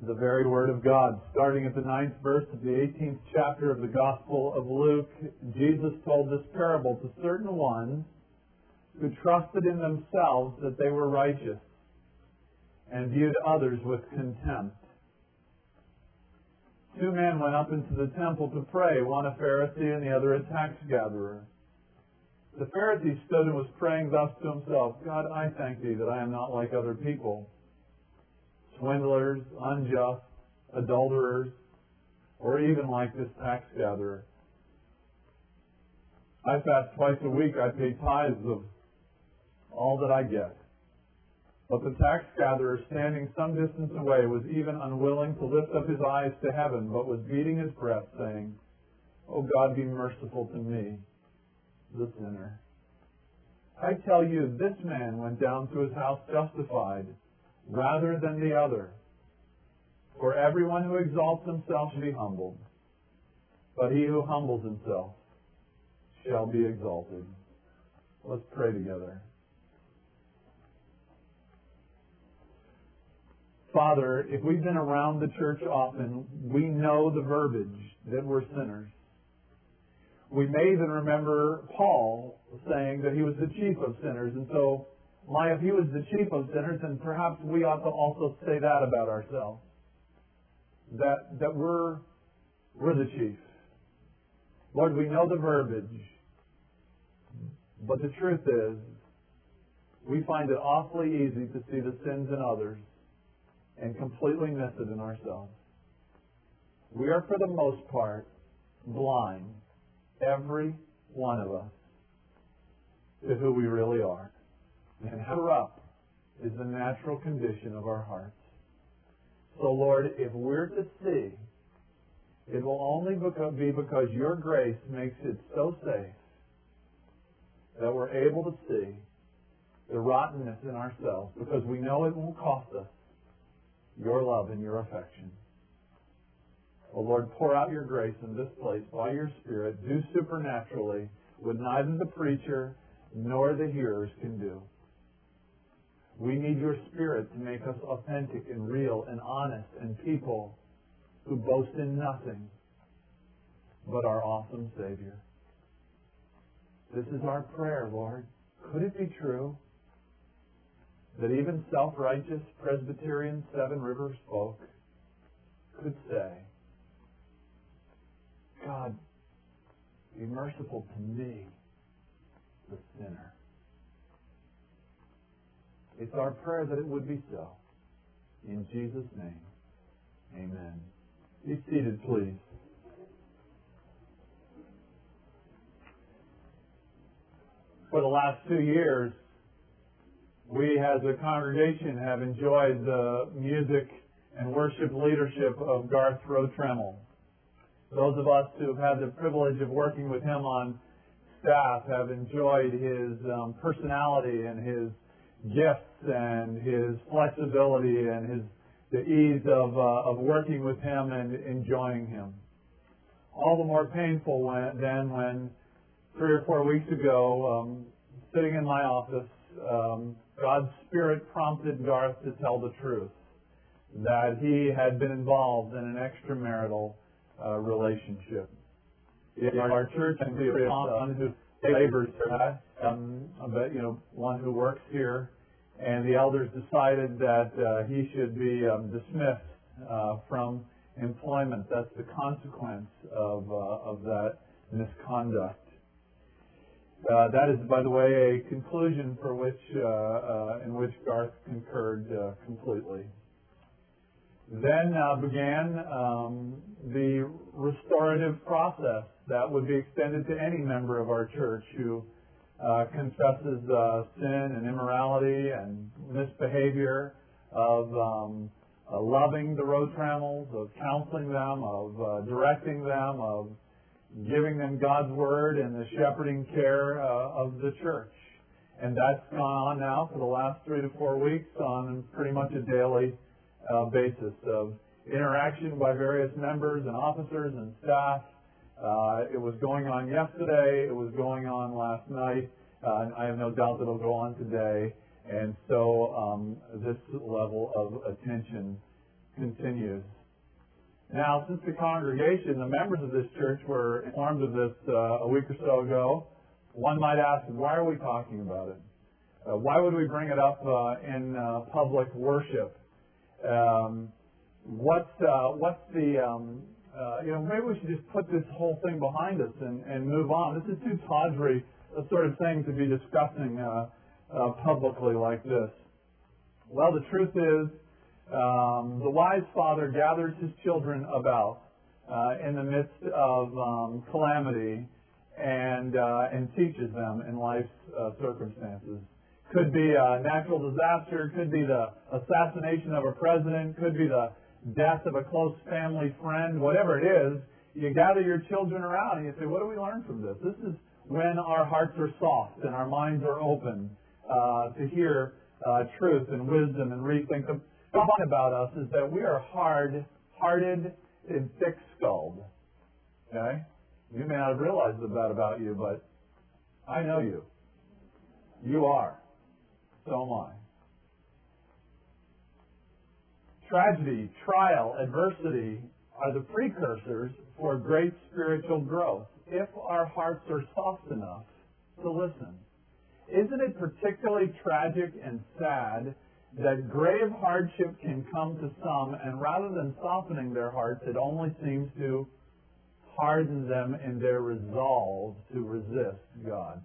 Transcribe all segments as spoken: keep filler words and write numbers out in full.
The very Word of God. Starting at the ninth verse of the eighteenth chapter of the Gospel of Luke, Jesus told this parable to certain ones who trusted in themselves that they were righteous and viewed others with contempt. Two men went up into the temple to pray, one a Pharisee and the other a tax gatherer. The Pharisee stood and was praying thus to himself, God, I thank thee that I am not like other people, swindlers, unjust, adulterers, or even like this tax gatherer. I fast twice a week. I pay tithes of all that I get. But the tax gatherer, standing some distance away, was even unwilling to lift up his eyes to heaven, but was beating his breast, saying, O God, be merciful to me, the sinner. I tell you, this man went down to his house justified, rather than the other. For everyone who exalts himself shall be humbled, but he who humbles himself shall be exalted. Let's pray together. Father, if we've been around the church often, we know the verbiage that we're sinners. We may even remember Paul saying that he was the chief of sinners, and so My, if he was the chief of sinners, then perhaps we ought to also say that about ourselves. That that we're we're the chief. Lord, we know the verbiage. But the truth is, we find it awfully easy to see the sins in others and completely miss it in ourselves. We are, for the most part, blind, every one of us, to who we really are. And how corrupt is the natural condition of our hearts. So, Lord, if we're to see, it will only be because your grace makes it so safe that we're able to see the rottenness in ourselves, because we know it won't cost us your love and your affection. Oh, Lord, pour out your grace in this place by your Spirit. Do supernaturally what neither the preacher nor the hearers can do. We need your Spirit to make us authentic and real and honest and people who boast in nothing but our awesome Savior. This is our prayer, Lord. Could it be true that even self-righteous Presbyterian Seven Rivers folk could say, God, be merciful to me, the sinner? It's our prayer that it would be so. In Jesus' name, amen. Be seated, please. For the last two years, we as a congregation have enjoyed the music and worship leadership of Garth Rotremmel. Those of us who have had the privilege of working with him on staff have enjoyed his um, personality and his gifts and his flexibility and his the ease of uh, of working with him and enjoying him. All the more painful when, than when three or four weeks ago, um, sitting in my office, um, God's Spirit prompted Garth to tell the truth, that he had been involved in an extramarital uh, relationship. In our church, and we have one who labors here, um, but you know, one who works here, and the elders decided that uh, he should be um, dismissed uh, from employment. That's the consequence of uh, of that misconduct. Uh, that is, by the way, a conclusion for which uh, uh, in which Garth concurred uh, completely. Then uh, began um, the restorative process that would be extended to any member of our church who uh, confesses uh, sin and immorality and misbehavior, of um, uh, loving the Rotremmels, of counseling them, of uh, directing them, of giving them God's Word and the shepherding care uh, of the church. And that's gone on now for the last three to four weeks on pretty much a daily uh, basis of interaction by various members and officers and staff. Uh, it was going on yesterday. It was going on last night. Uh, and I have no doubt that it'll go on today. And so um, this level of attention continues. Now, since the congregation, the members of this church were informed of this uh, a week or so ago, one might ask, why are we talking about it? Uh, why would we bring it up uh, in uh, public worship? Um, what's, uh, what's the, um, uh, you know, maybe we should just put this whole thing behind us and, and move on. This is too tawdry a sort of thing to be discussing uh, uh, publicly like this. Well, the truth is, um, the wise father gathers his children about uh, in the midst of um, calamity and uh, and teaches them in life's uh, circumstances. Could be a natural disaster, could be the assassination of a president, could be the death of a close family friend, whatever it is. You gather your children around and you say, what do we learn from this? This is when our hearts are soft and our minds are open uh, to hear uh, truth and wisdom and rethink. The thing about us is that we are hard-hearted and thick-skulled. Okay? You may not have realized that about you, but I know you. You are. So am I. Tragedy, trial, adversity are the precursors for great spiritual growth if our hearts are soft enough to listen. Isn't it particularly tragic and sad that grave hardship can come to some, and rather than softening their hearts, it only seems to harden them in their resolve to resist God?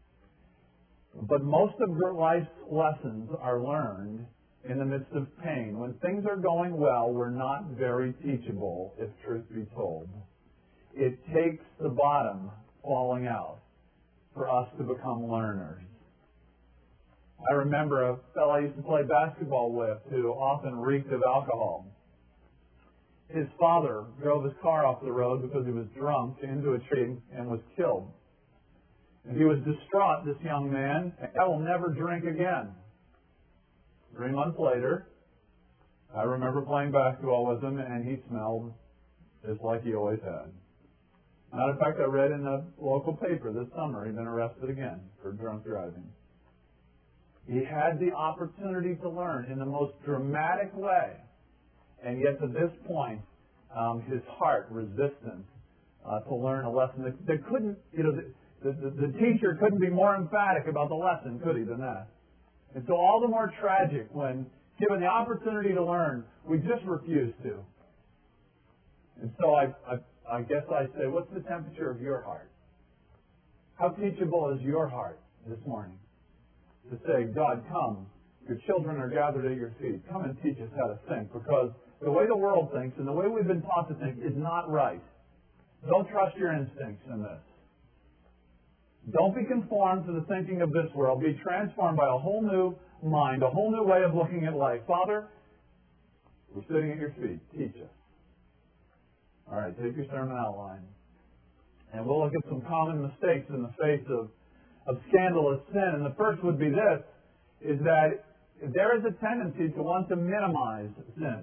But most of life's lessons are learned in the midst of pain. When things are going well, we're not very teachable, if truth be told. It takes the bottom falling out for us to become learners. I remember a fellow I used to play basketball with who often reeked of alcohol. His father drove his car off the road because he was drunk into a tree and was killed. And he was distraught, this young man. I will never drink again. Three months later, I remember playing basketball with him, and he smelled just like he always had. Matter of fact, I read in the local paper this summer he'd been arrested again for drunk driving. He had the opportunity to learn in the most dramatic way, and yet to this point, um, his heart resistant uh, to learn a lesson that, that couldn't, you know, the, the, the, the teacher couldn't be more emphatic about the lesson, could he, than that? And so all the more tragic when, given the opportunity to learn, we just refuse to. And so I, I, I guess I say, what's the temperature of your heart? How teachable is your heart this morning? To say, God, come. Your children are gathered at your feet. Come and teach us how to think, because the way the world thinks and the way we've been taught to think is not right. Don't trust your instincts in this. Don't be conformed to the thinking of this world. Be transformed by a whole new mind, a whole new way of looking at life. Father, we're sitting at your feet. Teach us. All right, take your sermon outline. And we'll look at some common mistakes in the face of, of scandalous sin. And the first would be this, is that there is a tendency to want to minimize sin.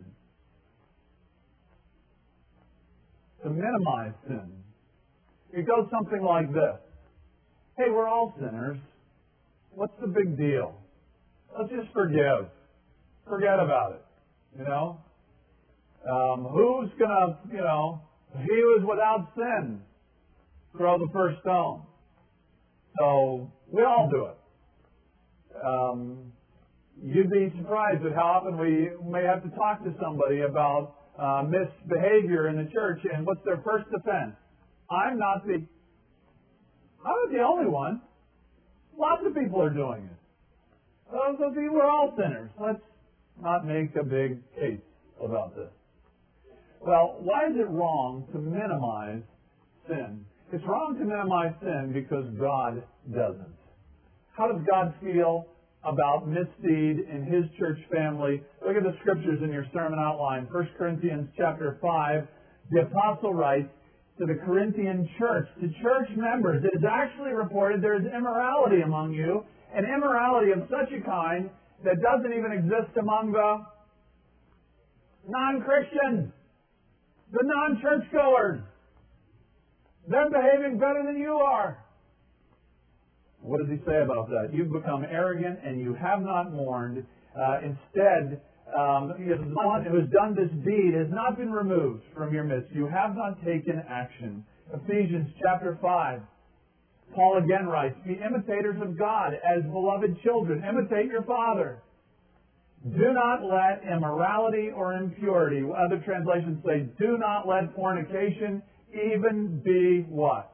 To minimize sin. It goes something like this. Hey, we're all sinners. What's the big deal? Let's just forgive. Forget about it. You know? Um, who's going to, you know, he who is without sin, throw the first stone. So, we all do it. Um, you'd be surprised at how often we may have to talk to somebody about uh, misbehavior in the church, and what's their first defense? I'm not the I'm not the only one. Lots of people are doing it. Those of you are all sinners. Let's not make a big case about this. Well, why is it wrong to minimize sin? It's wrong to minimize sin because God doesn't. How does God feel about misdeed in His church family? Look at the scriptures in your sermon outline. First Corinthians chapter five, the apostle writes, to the Corinthian church, to church members, it is actually reported there is immorality among you, and immorality of such a kind that doesn't even exist among the non-Christians, the non-churchgoers. They're behaving better than you are. What does he say about that? You've become arrogant and you have not mourned. Uh, instead, um, if the one who has done this deed has not been removed from your midst, you have not taken action. Ephesians chapter five. Paul again writes, be imitators of God as beloved children. Imitate your Father. Do not let immorality or impurity, other translations say, do not let fornication even be what?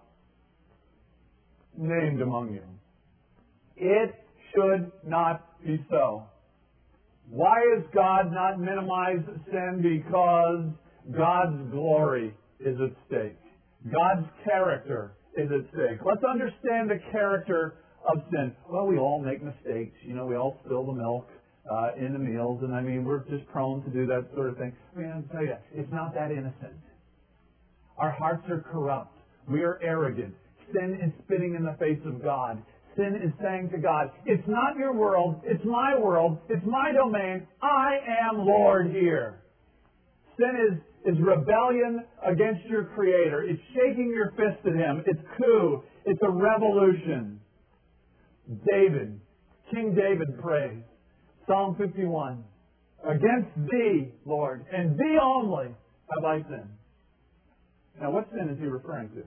Named among you. It should not be so. Why is God not minimized sin? Because God's glory is at stake. God's character is at stake. Let's understand the character of sin. Well, we all make mistakes. You know, we all spill the milk uh, in the meals, and I mean, we're just prone to do that sort of thing. I mean, I'll tell you, it's not that innocent. Our hearts are corrupt. We are arrogant. Sin is spitting in the face of God. Sin is saying to God, it's not your world, it's my world, it's my domain, I am Lord here. Sin is, is rebellion against your Creator. It's shaking your fist at Him. It's coup. It's a revolution. David, King David prays, Psalm fifty-one, against Thee, Lord, and Thee only have I sinned. Now what sin is he referring to?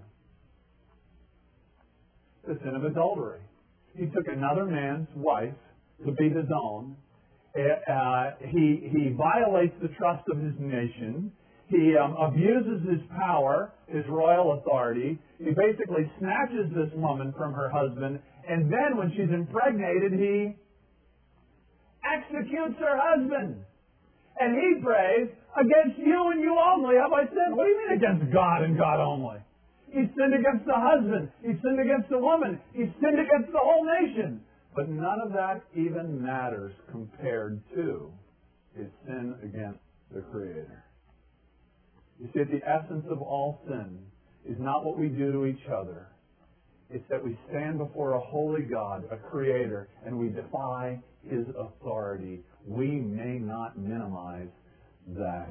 The sin of adultery. He took another man's wife to be his own. Uh, he, he violates the trust of his nation. He um, abuses his power, his royal authority. He basically snatches this woman from her husband, and then when she's impregnated, he executes her husband. And he prays, against you and you only have I sinned. What do you mean against God and God only? He sinned against the husband. He sinned against the woman. He sinned against the whole nation. But none of that even matters compared to his sin against the Creator. You see, the essence of all sin is not what we do to each other. It's that we stand before a holy God, a Creator, and we defy His authority. We may not minimize that.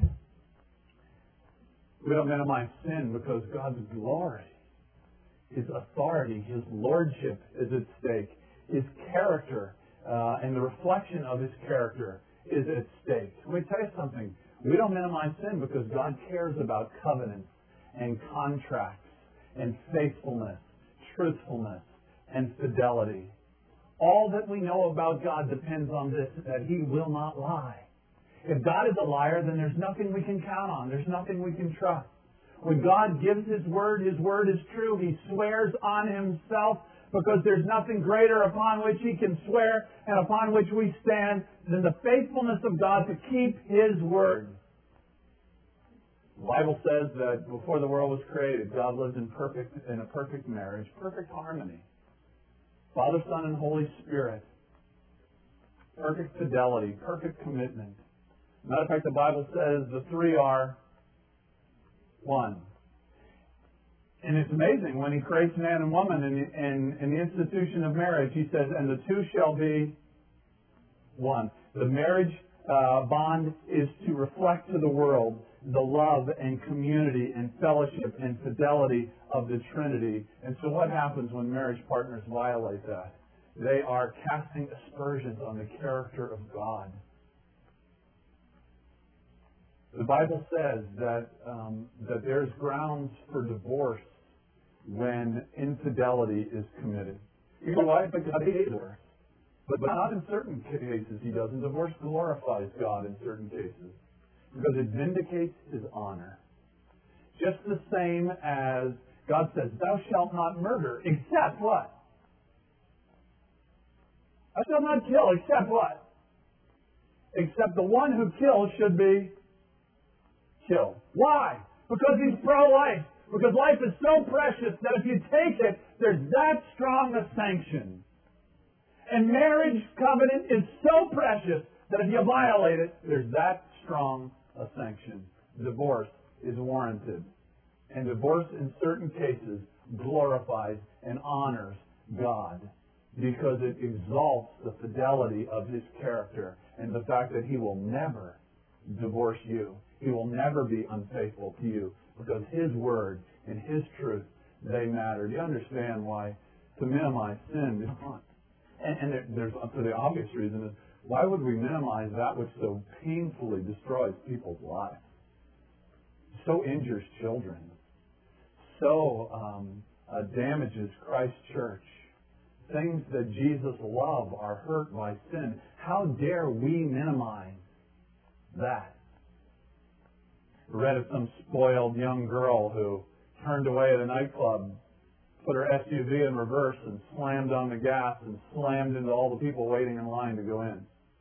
We don't minimize sin because God's glory, His authority, His lordship is at stake. His character uh, and the reflection of His character is at stake. Let me tell you something. We don't minimize sin because God cares about covenants and contracts and faithfulness, truthfulness, and fidelity. All that we know about God depends on this, that He will not lie. If God is a liar, then there's nothing we can count on. There's nothing we can trust. When God gives His word, His word is true. He swears on Himself because there's nothing greater upon which He can swear and upon which we stand than the faithfulness of God to keep His word. The Bible says that before the world was created, God lived in perfect in a perfect marriage, perfect harmony. Father, Son, and Holy Spirit. Perfect fidelity, perfect commitment. Matter of fact, the Bible says the three are one. And it's amazing, when He creates man and woman in the, in, in the institution of marriage, He says, and the two shall be one. The marriage uh, bond is to reflect to the world the love and community and fellowship and fidelity of the Trinity. And so what happens when marriage partners violate that? They are casting aspersions on the character of God. The Bible says that um, that there's grounds for divorce when infidelity is committed. You know why? Because God hates divorce. But not in certain cases He doesn't. Divorce glorifies God in certain cases because it vindicates His honor. Just the same as God says, thou shalt not murder, except what? Thou shalt not kill, except what? Except the one who kills should be killed. Why? Because He's pro-life. Because life is so precious that if you take it, there's that strong a sanction. And marriage covenant is so precious that if you violate it, there's that strong a sanction. Divorce is warranted. And divorce in certain cases glorifies and honors God because it exalts the fidelity of His character and the fact that He will never divorce you. He will never be unfaithful to you because His word and His truth, they matter. Do you understand why to minimize sin is not? And, and there, there's for the obvious reason is Why would we minimize that which so painfully destroys people's lives? So injures children. So um, uh, damages Christ's church. Things that Jesus loved are hurt by sin. How dare we minimize that? I read of some spoiled young girl who turned away at a nightclub, put her S U V in reverse and slammed on the gas and slammed into all the people waiting in line to go in.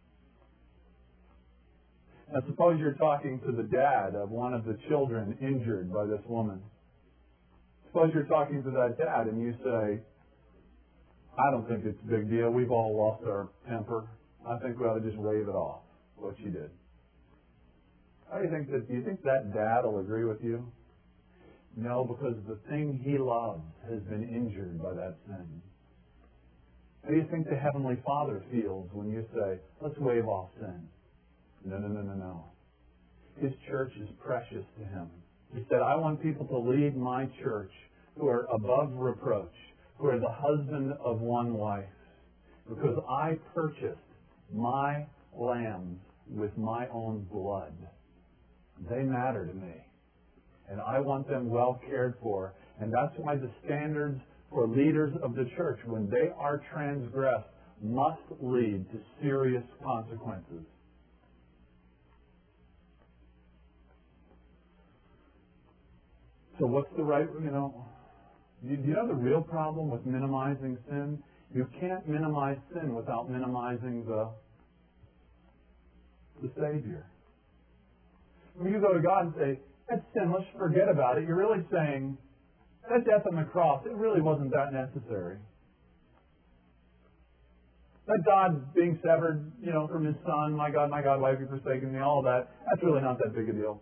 Now suppose you're talking to the dad of one of the children injured by this woman. Suppose you're talking to that dad and you say, I don't think it's a big deal. We've all lost our temper. I think we ought to just wave it off, what she did. How do you think that, do you think that dad will agree with you? No, because the thing he loves has been injured by that sin. How do you think the Heavenly Father feels when you say, let's wave off sin? No, no, no, no, no. His church is precious to him. He said, I want people to lead my church who are above reproach, who are the husband of one wife, because I purchased my lambs with my own blood. They matter to me. And I want them well cared for. And that's why the standards for leaders of the church, when they are transgressed, must lead to serious consequences. So what's the right, you know, do you know the real problem with minimizing sin? You can't minimize sin without minimizing the, the Savior. When you go to God and say, that's sin, let's forget about it, you're really saying, that death on the cross, it really wasn't that necessary. That God being severed, you know, from His Son, my God, my God, why have you forsaken me, all of that, that's really not that big a deal.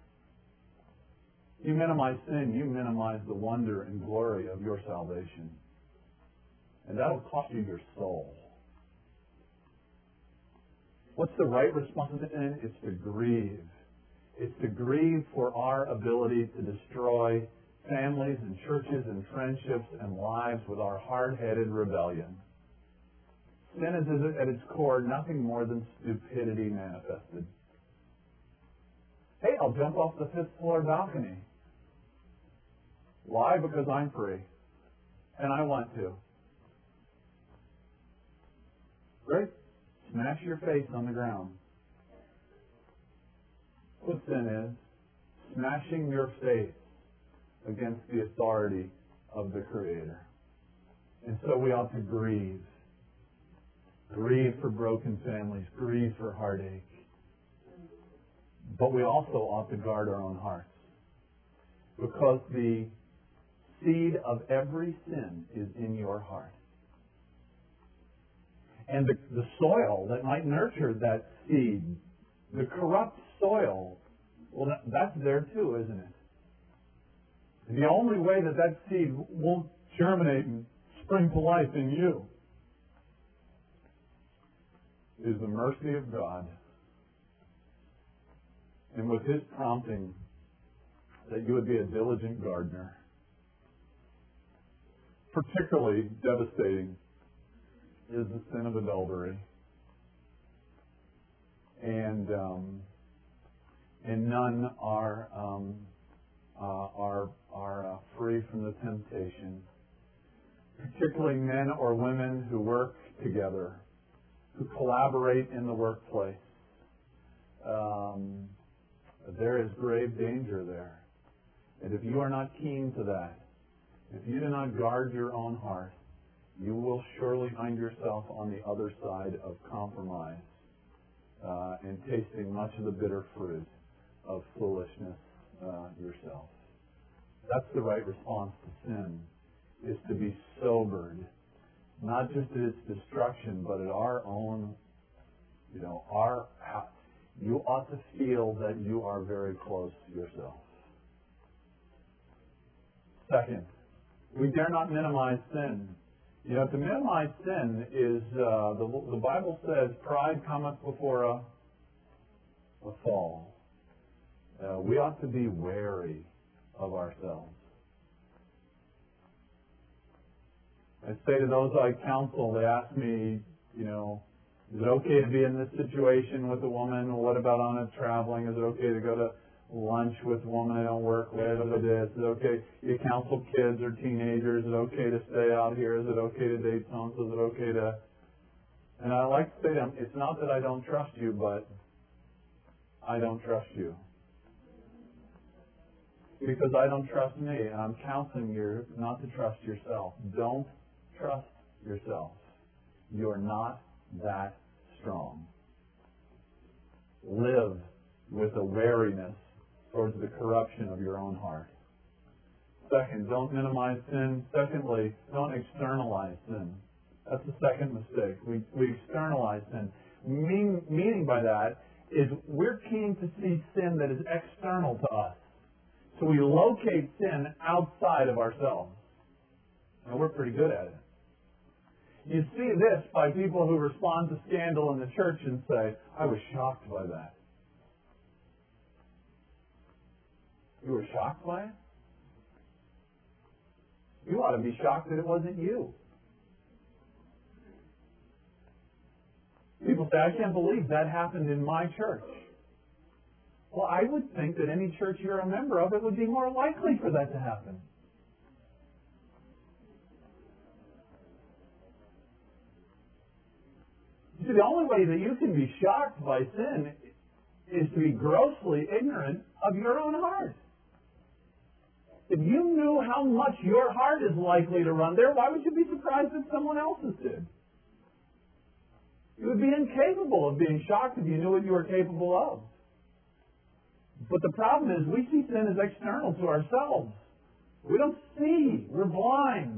You minimize sin, you minimize the wonder and glory of your salvation. And that'll cost you your soul. What's the right response to sin? It's to grieve. It's to grieve for our ability to destroy families and churches and friendships and lives with our hard-headed rebellion. Sin is at its core nothing more than stupidity manifested. Hey, I'll jump off the fifth floor balcony. Why? Because I'm free. And I want to. Great. Smash your face on the ground. What sin is? Smashing your face against the authority of the Creator. And so we ought to grieve. Grieve for broken families. Grieve for heartache. But we also ought to guard our own hearts. Because the seed of every sin is in your heart. And the, the soil that might nurture that seed, the corrupt soil, well, that, that's there too, isn't it? The only way that that seed won't germinate and spring to life in you is the mercy of God. And with His prompting, that you would be a diligent gardener. Particularly devastating is the sin of adultery. And um, and none are um, uh, are are uh, free from the temptation. Particularly men or women who work together, who collaborate in the workplace. Um, there is grave danger there. And if you are not keen to that, if you do not guard your own heart, you will surely find yourself on the other side of compromise uh, and tasting much of the bitter fruit of foolishness uh, yourself. That's the right response to sin, is to be sobered, not just at its destruction, but at our own, you know, our, you ought to feel that you are very close to yourself. Second, we dare not minimize sin. You know, to minimize sin is, uh, the, the Bible says, pride cometh before a, a fall. Uh, we ought to be wary of ourselves. I say to those I counsel, they ask me, you know, Is it okay to be in this situation with a woman? What about on a traveling? Is it okay to go to lunch with a woman I don't work with? Is it okay you counsel kids or teenagers? Is it okay to stay out here? Is it okay to date someone? Is it okay to... And I like to say to them, it's not that I don't trust you, but I don't trust you. Because I don't trust me, and I'm counseling you not to trust yourself. Don't trust yourself. You're not that strong. Live with a wariness towards the corruption of your own heart. Second, don't minimize sin. Secondly, don't externalize sin. That's the second mistake. We, we externalize sin. Mean, meaning by that is we're keen to see sin that is external to us. So we locate sin outside of ourselves. And we're pretty good at it. You see this by people who respond to scandal in the church and say, I was shocked by that. You were shocked by it? You ought to be shocked that it wasn't you. People say, I can't believe that happened in my church. Well, I would think that any church you're a member of, it would be more likely for that to happen. See, the only way that you can be shocked by sin is to be grossly ignorant of your own heart. If you knew how much your heart is likely to run there, why would you be surprised if someone else's did? You would be incapable of being shocked if you knew what you were capable of. But the problem is we see sin as external to ourselves. We don't see. We're blind.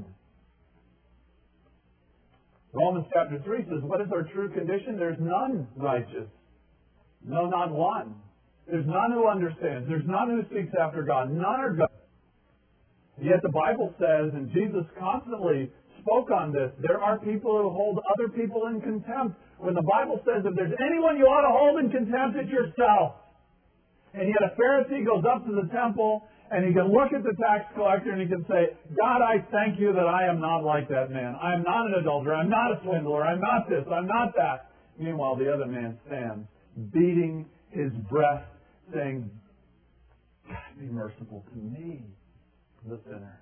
Romans chapter three says, what is our true condition? There's none righteous. No, not one. There's none who understands. There's none who seeks after God. None are good. Yet the Bible says, and Jesus constantly spoke on this, there are people who hold other people in contempt. When the Bible says if there's anyone you ought to hold in contempt, it's yourself. And yet a Pharisee goes up to the temple and he can look at the tax collector and he can say, God, I thank you that I am not like that man. I am not an adulterer. I'm not a swindler. I'm not this. I'm not that. Meanwhile, the other man stands, beating his breast, saying, God, be merciful to me, the sinner.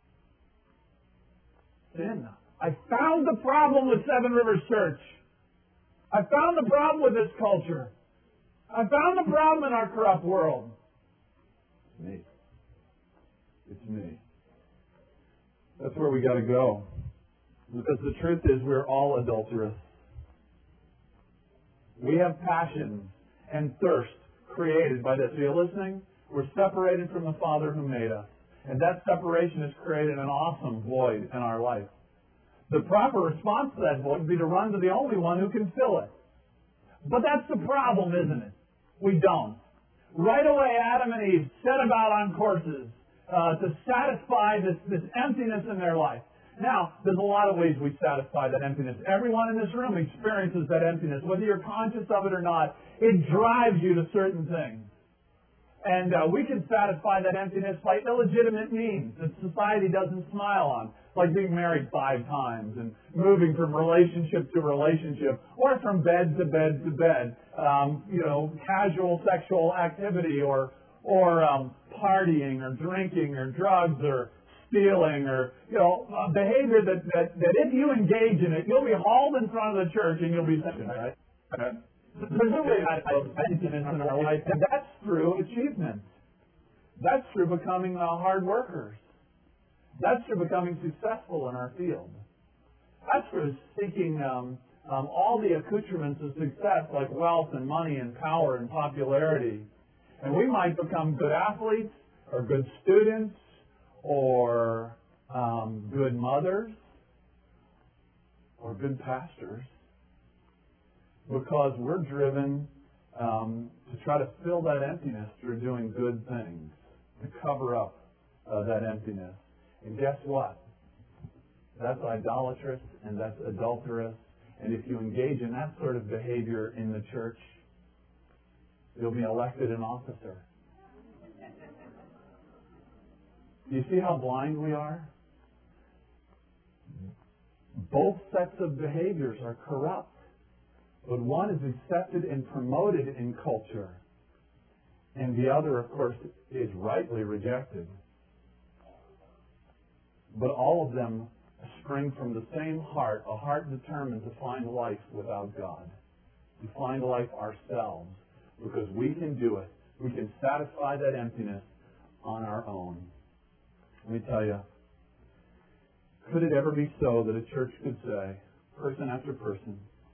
Sin. I found the problem with Seven Rivers Church. I found the problem with this culture. I found the problem in our corrupt world. It's me. It's me. That's where we got to go. Because the truth is we're all adulterous. We have passions and thirst created by this. Are you listening? We're separated from the Father who made us. And that separation has created an awesome void in our life. The proper response to that void would be to run to the only one who can fill it. But that's the problem, isn't it? We don't. Right away, Adam and Eve set about on courses uh, to satisfy this, this emptiness in their life. Now, there's a lot of ways we satisfy that emptiness. Everyone in this room experiences that emptiness. Whether you're conscious of it or not, it drives you to certain things. And uh, we can satisfy that emptiness by illegitimate means that society doesn't smile on, like being married five times and moving from relationship to relationship, or from bed to bed to bed. Um, you know, casual sexual activity, or or um, partying, or drinking, or drugs, or stealing, or you know, uh, behavior that, that that if you engage in it, you'll be hauled in front of the church and you'll be sent. Right? Okay. There's no way I have emptiness in our life, and that's through achievement. That's through becoming uh, hard workers. That's through becoming successful in our field. That's through seeking um, um, all the accoutrements of success, like wealth and money and power and popularity. And we might become good athletes, or good students, or um, good mothers, or good pastors, because we're driven um, to try to fill that emptiness through doing good things, to cover up uh, that emptiness. And guess what? That's idolatrous and that's adulterous. And if you engage in that sort of behavior in the church, you'll be elected an officer. Do you see how blind we are? Both sets of behaviors are corrupt. But one is accepted and promoted in culture, and the other, of course, is rightly rejected. But all of them spring from the same heart, a heart determined to find life without God, to find life ourselves, because we can do it. We can satisfy that emptiness on our own. Let me tell you, could it ever be so that a church could say, person after person,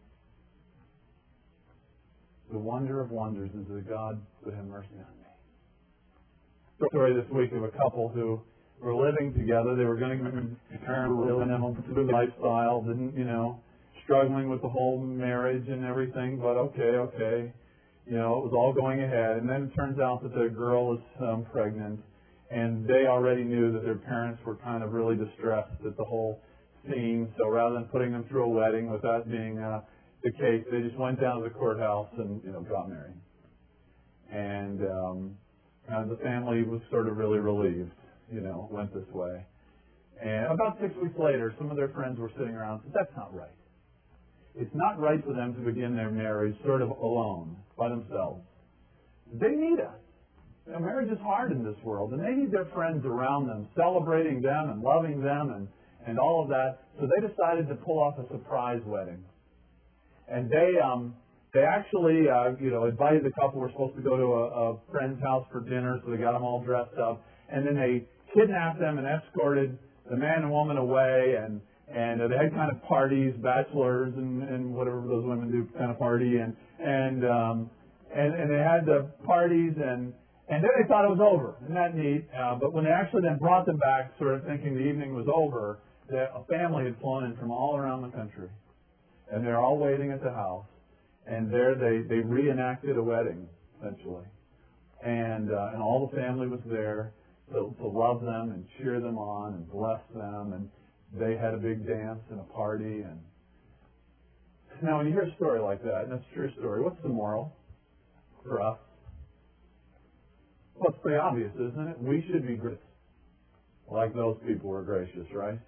the wonder of wonders is that God would have mercy on me? Story this week of a couple who were living together. They were going to turn living a home through the lifestyle, didn't, you know, struggling with the whole marriage and everything, but okay, okay. You know, it was all going ahead. And then it turns out that the girl is um, pregnant, and they already knew that their parents were kind of really distressed at the whole scene. So rather than putting them through a wedding with that being uh, the case, they just went down to the courthouse and, you know, got married. And um, kind of the family was sort of really relieved, you know, went this way. And about six weeks later, some of their friends were sitting around and said, that's not right. It's not right for them to begin their marriage sort of alone, by themselves. They need us. You know, marriage is hard in this world, and they need their friends around them, celebrating them and loving them and, and all of that. So they decided to pull off a surprise wedding. And they um, they actually, uh, you know, invited the couple. Were supposed to go to a, a friend's house for dinner, so they got them all dressed up. And then they kidnapped them and escorted the man and woman away, and And uh, they had kind of parties, bachelors and, and whatever those women do, kind of party, and and um, and, and they had the parties, and and then they thought it was over. Isn't that neat? Uh, but when they actually then brought them back, sort of thinking the evening was over, that a family had flown in from all around the country, and they're all waiting at the house, and there they they reenacted a wedding essentially, and uh, and all the family was there to, to love them and cheer them on and bless them, and they had a big dance and a party. And now when you hear a story like that, and it's a true story, what's the moral for us? Well, it's pretty obvious, isn't it? We should be gracious, like those people were gracious, right?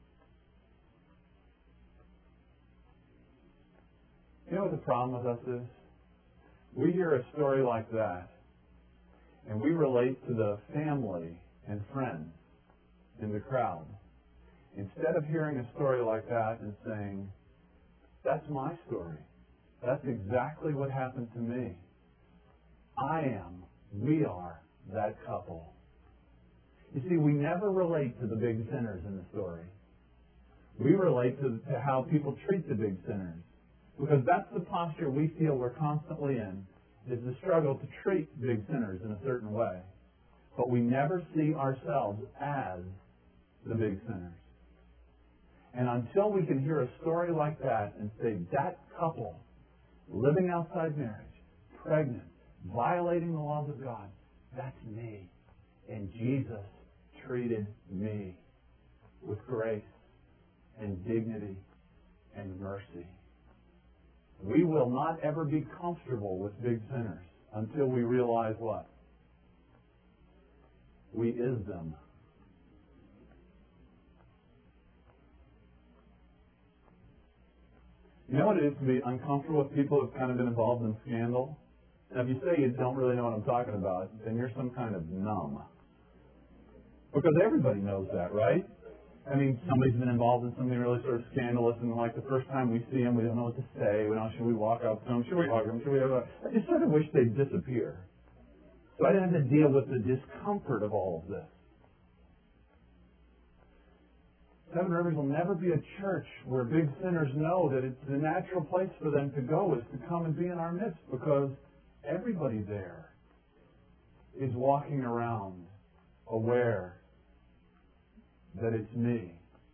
You know what the problem with us is? We hear a story like that, and we relate to the family and friends in the crowd, instead of hearing a story like that and saying, that's my story. That's exactly what happened to me. I am, we are that couple. You see, we never relate to the big sinners in the story. We relate to, to how people treat the big sinners, because that's the posture we feel we're constantly in, is the struggle to treat big sinners in a certain way. But we never see ourselves as the big sinners. And until we can hear a story like that and say, that couple, living outside marriage, pregnant, violating the laws of God, that's me. And Jesus treated me with grace and dignity and mercy. We will not ever be comfortable with big sinners until we realize what? We is them. You know what it is to be uncomfortable with people who have kind of been involved in scandal? Now, if you say you don't really know what I'm talking about, then you're some kind of numb. Because everybody knows that, right? I mean, somebody's been involved in something really sort of scandalous, and like the first time we see them, we don't know what to say. We don't know, should we walk up to them? Should we hug them? Should we have a... I just sort of wish they'd disappear. So I didn't have to deal with the discomfort of all of this. Seven Rivers will never be a church where big sinners know that it's the natural place for them to go is to come and be in our midst, because everybody there is walking around aware that it's me.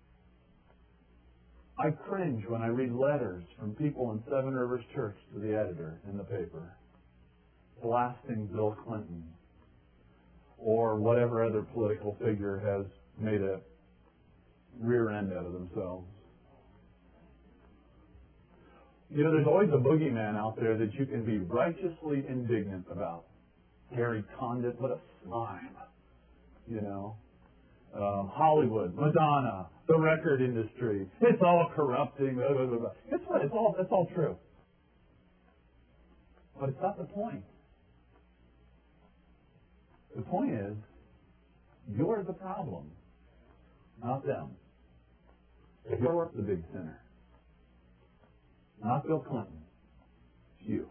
I cringe when I read letters from people in Seven Rivers Church to the editor in the paper, blasting Bill Clinton or whatever other political figure has made a rear end out of themselves. You know, there's always a boogeyman out there that you can be righteously indignant about. Harry Condit, what a slime. You know, um, Hollywood, Madonna, the record industry. It's all corrupting. Blah, blah, blah, blah. It's what? It's all. It's all true. But it's not the point. The point is, you're the problem, not them. You're the big sinner. Not Bill Clinton. It's you.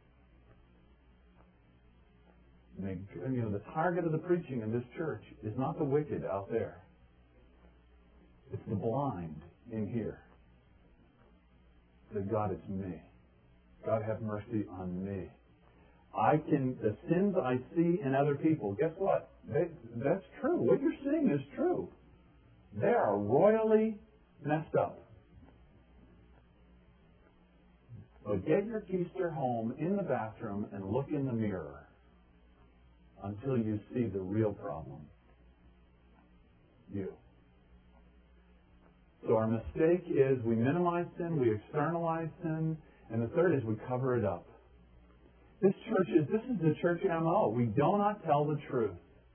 And, you know, the target of the preaching in this church is not the wicked out there. It's the blind in here. That God, it's me. God, have mercy on me. I can, the sins I see in other people, guess what? They, that's true. What you're seeing is true. They are royally messed up. But get your keister home in the bathroom and look in the mirror until you see the real problem. You. So our mistake is we minimize sin, we externalize sin, and the third is we cover it up. This church is, this is the church M O. We do not tell the truth.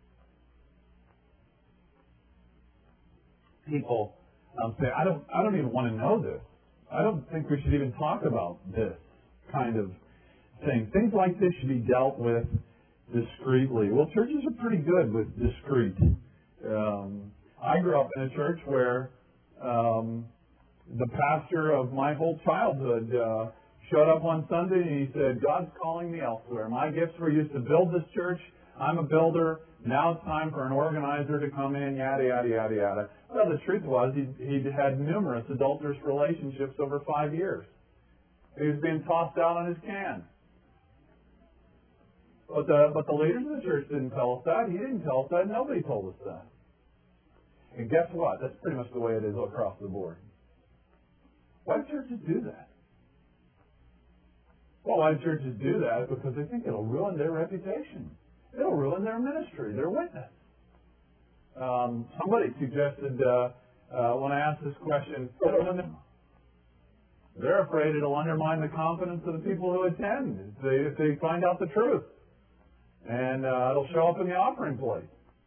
People um, say, I don't, I don't even want to know this. I don't think we should even talk about this kind of thing. Things like this should be dealt with discreetly. Well, churches are pretty good with discreet. Um, I grew up in a church where um, the pastor of my whole childhood uh, showed up one Sunday and he said, God's calling me elsewhere. My gifts were used to build this church. I'm a builder. Now it's time for an organizer to come in, yada, yada, yada, yada. Well, the truth was he'd, he'd had numerous adulterous relationships over five years. He was being tossed out on his can. But the, but the leaders of the church didn't tell us that. He didn't tell us that. Nobody told us that. And guess what? That's pretty much the way it is across the board. Why do churches do that? Well, why do churches do that? Because they think it'll ruin their reputation. It'll ruin their ministry, their witness. Um, somebody suggested, uh, uh, when I asked this question, they're afraid it'll undermine the confidence of the people who attend if they, if they find out the truth. And uh, it'll show up in the offering plate.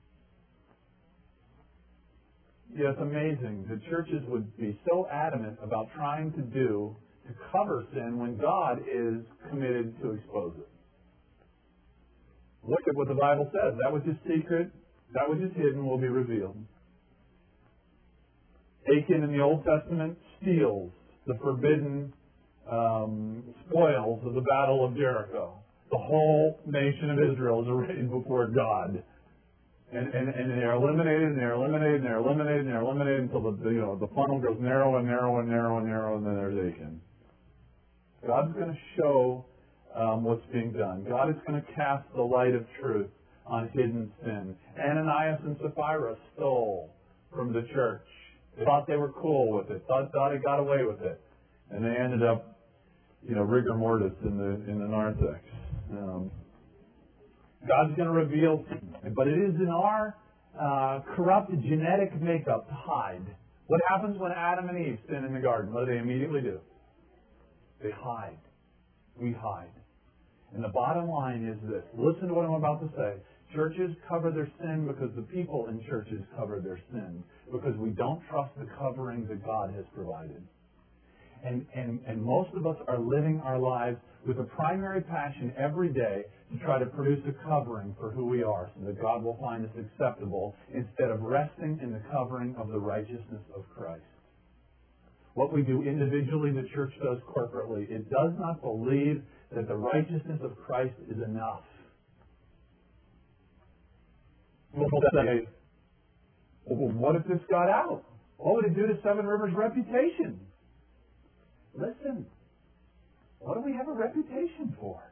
Yeah, it's amazing. The churches would be so adamant about trying to do, to cover sin when God is committed to expose it. Look at what the Bible says. That which is secret, that which is hidden will be revealed. Achan in the Old Testament steals the forbidden um, spoils of the Battle of Jericho. The whole nation of Israel is arrayed before God. And, and, and they're eliminated, and they're eliminated, and they're eliminated, and they're eliminated until the, you know, the funnel goes narrow and narrow and narrow and narrow, and then there's Achan. God's going to show um, what's being done. God is going to cast the light of truth on hidden sin. Ananias and Sapphira stole from the church. They thought they were cool with it, thought, thought it got away with it. And they ended up, you know, rigor mortis in the, in the narthex. Um, God's going to reveal, but it is in our uh, corrupt genetic makeup to hide. What happens when Adam and Eve sin in the garden? What do they immediately do? They hide. We hide. And the bottom line is this. Listen to what I'm about to say. Churches cover their sin because the people in churches cover their sin. Because we don't trust the covering that God has provided. And, and, and most of us are living our lives with a primary passion every day to try to produce a covering for who we are so that God will find us acceptable instead of resting in the covering of the righteousness of Christ. What we do individually, the church does corporately. It does not believe that the righteousness of Christ is enough. We'll say, well, what if this got out? What would it do to Seven Rivers' reputation? Listen, what do we have a reputation for?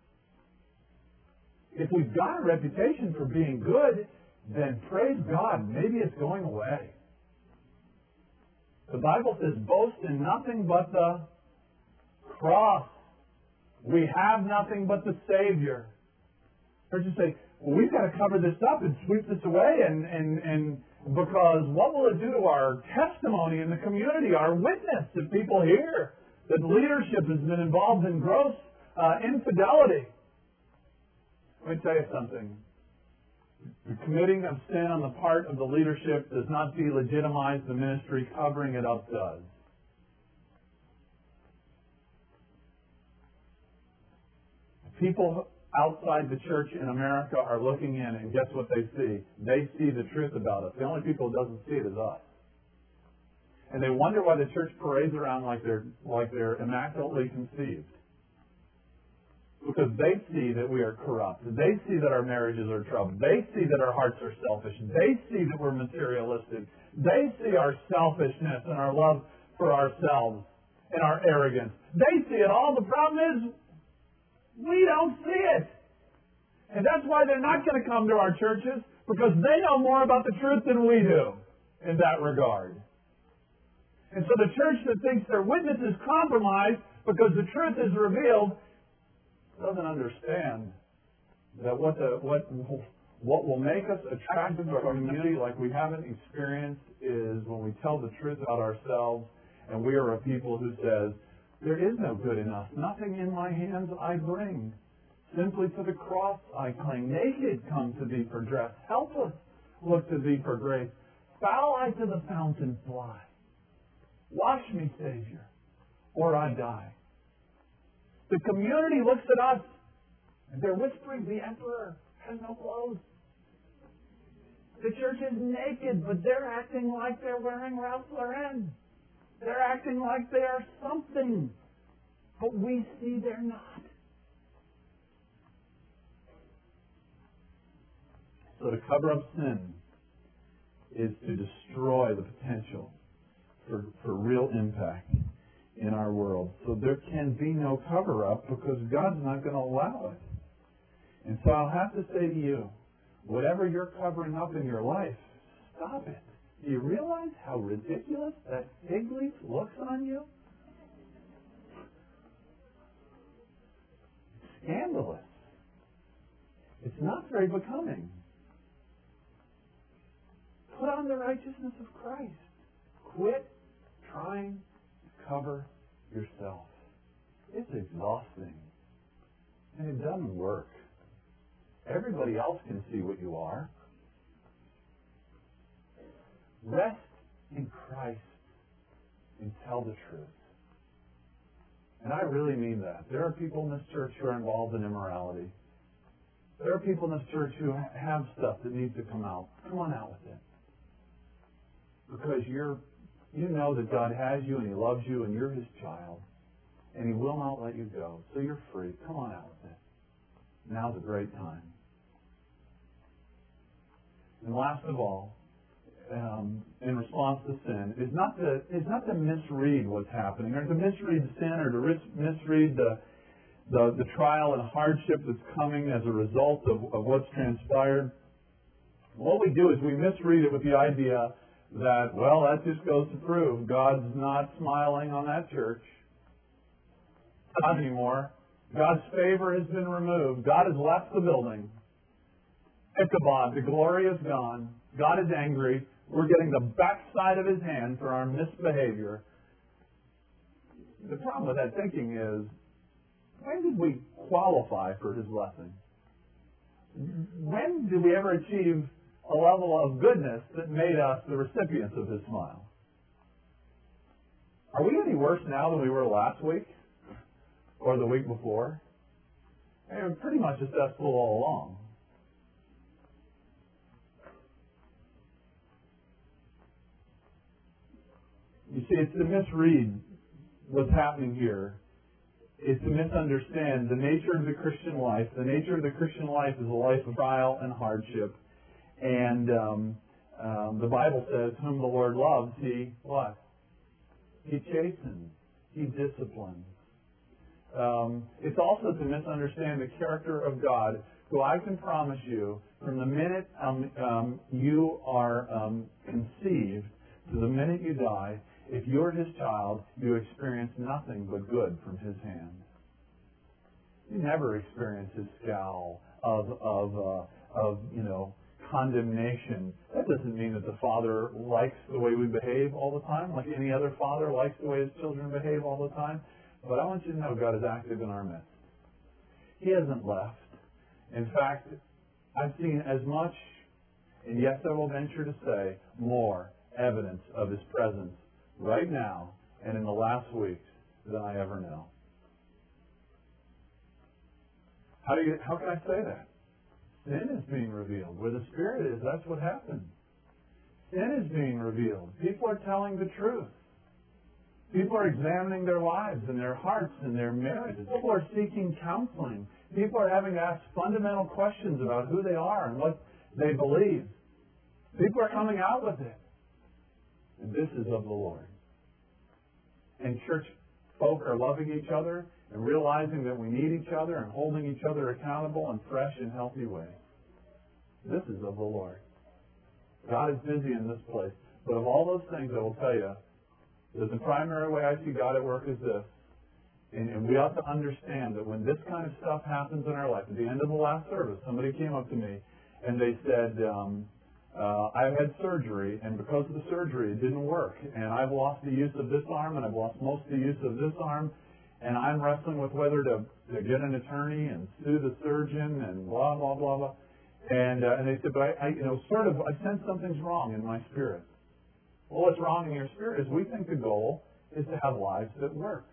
If we've got a reputation for being good, then praise God, maybe it's going away. The Bible says, boast in nothing but the cross. We have nothing but the Savior. Churches say, well, we've got to cover this up and sweep this away, and, and, and because what will it do to our testimony in the community, our witness, if people hear that leadership has been involved in gross uh, infidelity? Let me tell you something. The committing of sin on the part of the leadership does not delegitimize the ministry. Covering it up does. People outside the church in America are looking in, and guess what they see? They see the truth about us. The only people who doesn't see it is us. And they wonder why the church parades around like they're like they're immaculately conceived. Because they see that we are corrupt. They see that our marriages are troubled. They see that our hearts are selfish. They see that we're materialistic. They see our selfishness and our love for ourselves and our arrogance. They see it all. The problem is, we don't see it. And that's why they're not going to come to our churches, because they know more about the truth than we do in that regard. And so the church that thinks their witness is compromised because the truth is revealed doesn't understand that what the what what will make us attractive to our community like we haven't experienced is when we tell the truth about ourselves, and we are a people who says, there is no good in us. Nothing in my hands I bring. Simply to the cross I cling. Naked come to thee for dress. Helpless look to thee for grace. Foul I to the fountain fly. Wash me, Savior, or I die. The community looks at us and they're whispering, the emperor has no clothes. The church is naked, but they're acting like they're wearing Ralph Lauren. They're acting like they are something, but we see they're not. So to cover up sin is to destroy the potential for, for real impact in our world. So there can be no cover-up because God's not going to allow it. And so I'll have to say to you, whatever you're covering up in your life, stop it. Do you realize how ridiculous that fig leaf looks on you? It's scandalous. It's not very becoming. Put on the righteousness of Christ. Quit trying to cover yourself. It's exhausting. And it doesn't work. Everybody else can see what you are. Rest in Christ and tell the truth. And I really mean that. There are people in this church who are involved in immorality. There are people in this church who have stuff that needs to come out. Come on out with it. Because you're, you know that God has you and He loves you and you're His child. And He will not let you go. So you're free. Come on out with it. Now's a great time. And last of all, um, in response to sin, is not to is not to misread what's happening, or to misread sin, or to ris- misread the, the the trial and hardship that's coming as a result of, of what's transpired. What we do is we misread it with the idea that, well, that just goes to prove God's not smiling on that church. Not anymore. God's favor has been removed. God has left the building. Ichabod, the glory is gone. God is angry. We're getting the backside of His hand for our misbehavior. The problem with that thinking is, when did we qualify for His blessing? When did we ever achieve a level of goodness that made us the recipients of His smile? Are we any worse now than we were last week? Or the week before? They were pretty much successful all along. You see, it's to misread what's happening here. It's to misunderstand the nature of the Christian life. The nature of the Christian life is a life of trial and hardship. And um, um, the Bible says, whom the Lord loves, He, what? He chastens. He disciplines. Um, it's also to misunderstand the character of God, who I can promise you, from the minute um, um, you are um, conceived to the minute you die, if you're His child, you experience nothing but good from His hand. You never experience His scowl of of uh, of you know condemnation. That doesn't mean that the Father likes the way we behave all the time, like any other father likes the way his children behave all the time. But I want you to know God is active in our midst. He hasn't left. In fact, I've seen as much, and yes, I will venture to say, more evidence of His presence right now and in the last weeks than I ever know. How do you? How can I say that? Sin is being revealed. Where the Spirit is, that's what happens. Sin is being revealed. People are telling the truth. People are examining their lives and their hearts and their marriages. People are seeking counseling. People are having to ask fundamental questions about who they are and what they believe. People are coming out with it. And this is of the Lord. And church folk are loving each other and realizing that we need each other and holding each other accountable in fresh and healthy ways. This is of the Lord. God is busy in this place. But of all those things, I will tell you, that the primary way I see God at work is this. And, and we ought to understand that when this kind of stuff happens in our life, at the end of the last service, somebody came up to me and they said, um, uh, I had surgery, and because of the surgery, it didn't work. And I've lost the use of this arm, and I've lost most of the use of this arm, and I'm wrestling with whether to, to get an attorney and sue the surgeon and blah, blah, blah, blah. And, uh, and they said, but I, I, you know, sort of, I sense something's wrong in my spirit. Well, what's wrong in your spirit is we think the goal is to have lives that work.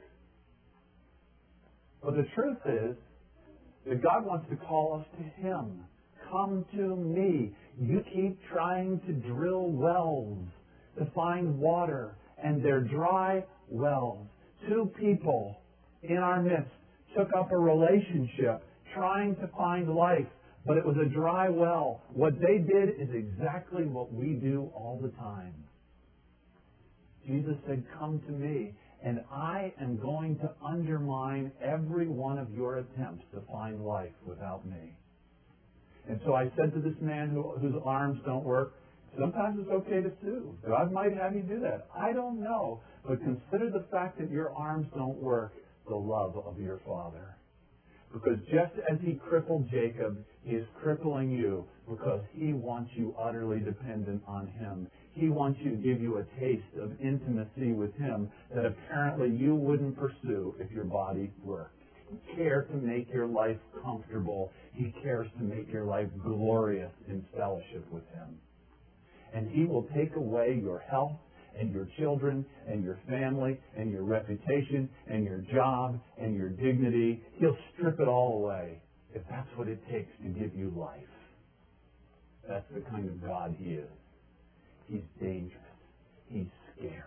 But the truth is that God wants to call us to Him. Come to me. You keep trying to drill wells to find water, and they're dry wells. Two people in our midst took up a relationship trying to find life, but it was a dry well. What they did is exactly what we do all the time. Jesus said, come to me, and I am going to undermine every one of your attempts to find life without me. And so I said to this man who, whose arms don't work, sometimes it's okay to sue. God might have you do that. I don't know. But consider the fact that your arms don't work, the love of your Father. Because just as He crippled Jacob, He is crippling you because He wants you utterly dependent on Him. He wants you to give you a taste of intimacy with Him that apparently you wouldn't pursue if your body worked. He cares to make your life comfortable. He cares to make your life glorious in fellowship with Him. And He will take away your health and your children and your family and your reputation and your job and your dignity. He'll strip it all away if that's what it takes to give you life. That's the kind of God He is. He's dangerous. He's scary.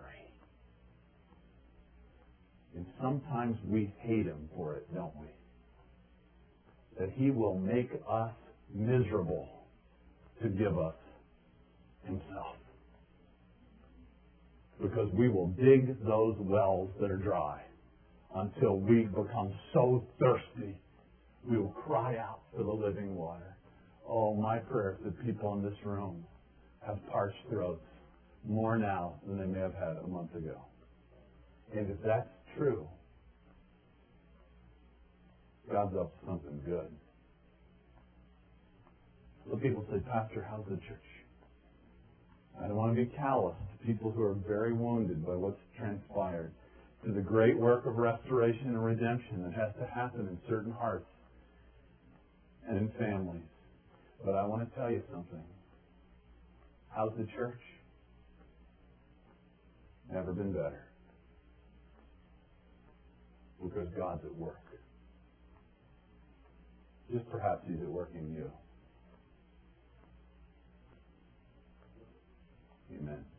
And sometimes we hate Him for it, don't we? That He will make us miserable to give us Himself. Because we will dig those wells that are dry until we become so thirsty we will cry out for the living water. Oh, my prayer is that people in this room have parched throats more now than they may have had a month ago. And if that's true, God's up to something good. So people say, Pastor, how's the church? I don't want to be callous to people who are very wounded by what's transpired, to the great work of restoration and redemption that has to happen in certain hearts and in families. But I want to tell you something. How's the church? Never been better. Because God's at work. Just perhaps He's at work in you. Amen.